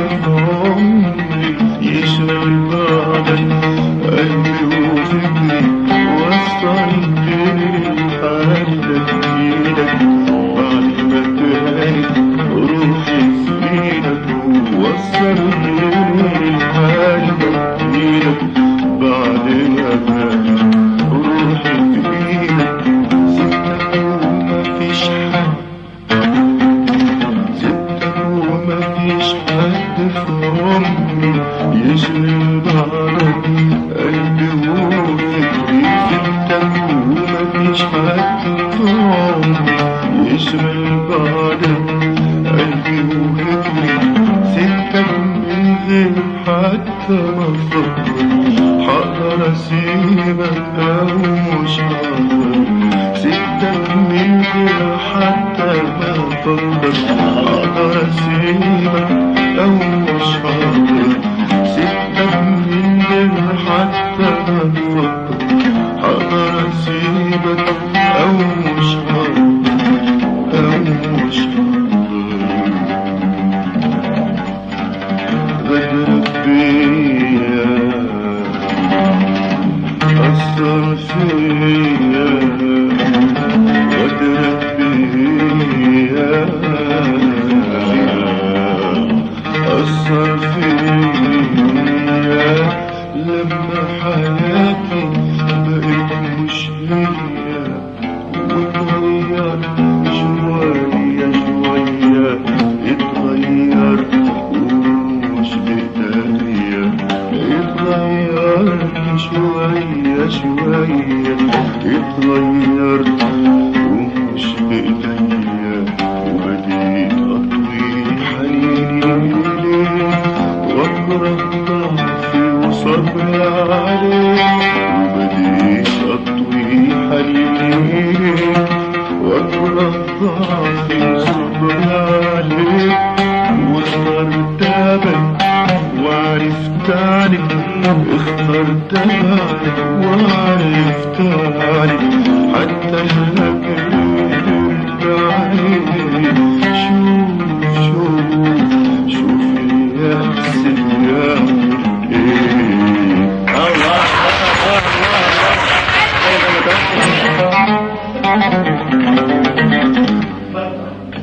في عمري يشغل بعدك قلبي وفكري، وصلتني لحدك ايدك بعد ما كانت روحي سنينك، وصلتني لحدك ايدك بعد ما كانت روحي في ايدك. سبتك ومفيش حد، سبتك ومفيش حد في عمري يشغل بعدك قلبي وفكري. سبتك ومفيش حد في عمري يشغل بعدك قلبي وفكري. سبتك من غير حتى ما افكر حقدر اسيبك او مش هقدر. سبتك من غير حتى ما افكر حقدر اسيبك او مش هقدر. سبتك من غير حتى ما افكر حقدر اسيبك او مش هقدر او مش هقدر. غدرك بيا أثر فيا، غدرك بيا أثر فيا، لما حياتي بقت مش هي واتغير شوية شوية. اتغير ومش بإيديا، اتغيرت شوية شوية. اتغيرت ومش بإيديا، وبديت أطوي حنيني إليك وأكره ضعفي وصبري عليك. وبديت أطوي حنيني إليك وأكره ضعفي وصبري عليك. واخترت أبد وعرفت عنك، اخترت عنك وعرفت